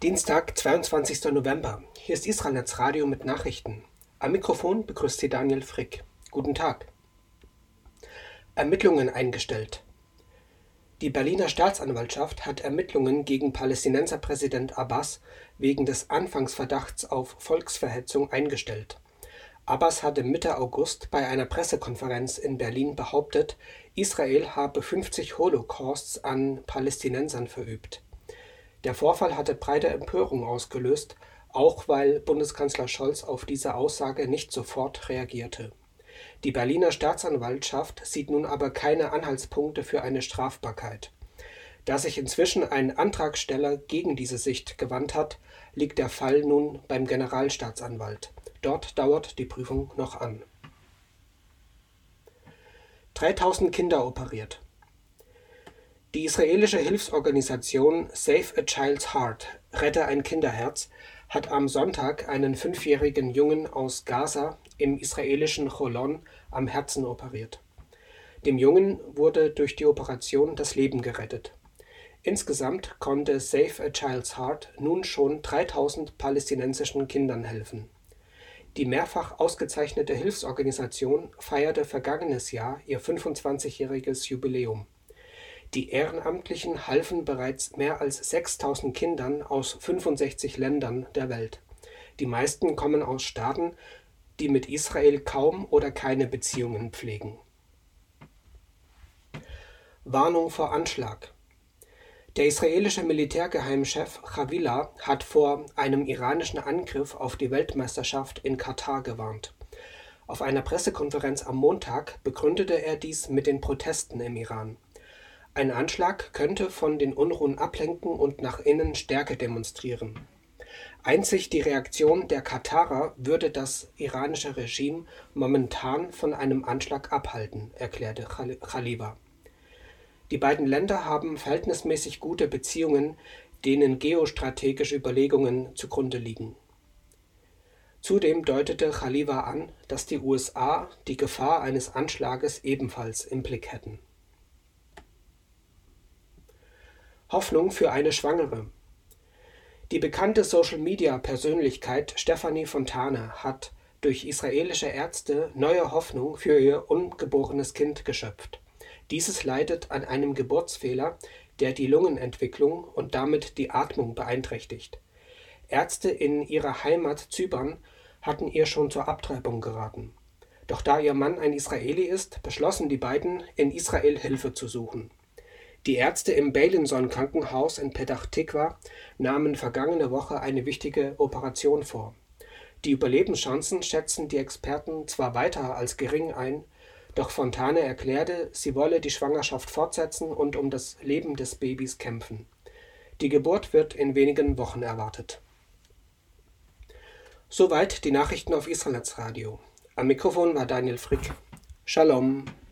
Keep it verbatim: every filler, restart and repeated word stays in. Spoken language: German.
Dienstag, zweiundzwanzigster November. Hier ist Israelnetz Radio mit Nachrichten. Am Mikrofon begrüßt Sie Daniel Frick. Guten Tag. Ermittlungen eingestellt. Die Berliner Staatsanwaltschaft hat Ermittlungen gegen Palästinenserpräsident Abbas wegen des Anfangsverdachts auf Volksverhetzung eingestellt. Abbas hatte Mitte August bei einer Pressekonferenz in Berlin behauptet, Israel habe fünfzig Holocausts an Palästinensern verübt. Der Vorfall hatte breite Empörung ausgelöst, auch weil Bundeskanzler Scholz auf diese Aussage nicht sofort reagierte. Die Berliner Staatsanwaltschaft sieht nun aber keine Anhaltspunkte für eine Strafbarkeit. Da sich inzwischen ein Antragsteller gegen diese Sicht gewandt hat, liegt der Fall nun beim Generalstaatsanwalt. Dort dauert die Prüfung noch an. dreitausend Kinder operiert. Die israelische Hilfsorganisation Save a Child's Heart (Rette ein Kinderherz) hat am Sonntag einen fünfjährigen Jungen aus Gaza im israelischen Cholon am Herzen operiert. Dem Jungen wurde durch die Operation das Leben gerettet. Insgesamt konnte Save a Child's Heart nun schon dreitausend palästinensischen Kindern helfen. Die mehrfach ausgezeichnete Hilfsorganisation feierte vergangenes Jahr ihr fünfundzwanzigjähriges Jubiläum. Die Ehrenamtlichen halfen bereits mehr als sechstausend Kindern aus fünfundsechzig Ländern der Welt. Die meisten kommen aus Staaten, die mit Israel kaum oder keine Beziehungen pflegen. Warnung vor Anschlag. Der israelische Militärgeheimchef Chavila hat vor einem iranischen Angriff auf die Weltmeisterschaft in Katar gewarnt. Auf einer Pressekonferenz am Montag begründete er dies mit den Protesten im Iran. Ein Anschlag könnte von den Unruhen ablenken und nach innen Stärke demonstrieren. Einzig die Reaktion der Katarer würde das iranische Regime momentan von einem Anschlag abhalten, erklärte Chavila. Die beiden Länder haben verhältnismäßig gute Beziehungen, denen geostrategische Überlegungen zugrunde liegen. Zudem deutete Chavila an, dass die U S A die Gefahr eines Anschlages ebenfalls im Blick hätten. Hoffnung für eine Schwangere. Die bekannte Social-Media-Persönlichkeit Stefanie Fontane hat durch israelische Ärzte neue Hoffnung für ihr ungeborenes Kind geschöpft. Dieses leidet an einem Geburtsfehler, der die Lungenentwicklung und damit die Atmung beeinträchtigt. Ärzte in ihrer Heimat Zypern hatten ihr schon zur Abtreibung geraten. Doch da ihr Mann ein Israeli ist, beschlossen die beiden, in Israel Hilfe zu suchen. Die Ärzte im Beilinson-Krankenhaus in Petach Tikwa nahmen vergangene Woche eine wichtige Operation vor. Die Überlebenschancen schätzen die Experten zwar weiter als gering ein, doch Fontane erklärte, sie wolle die Schwangerschaft fortsetzen und um das Leben des Babys kämpfen. Die Geburt wird in wenigen Wochen erwartet. Soweit die Nachrichten auf Israelnetz Radio. Am Mikrofon war Daniel Frick. Shalom.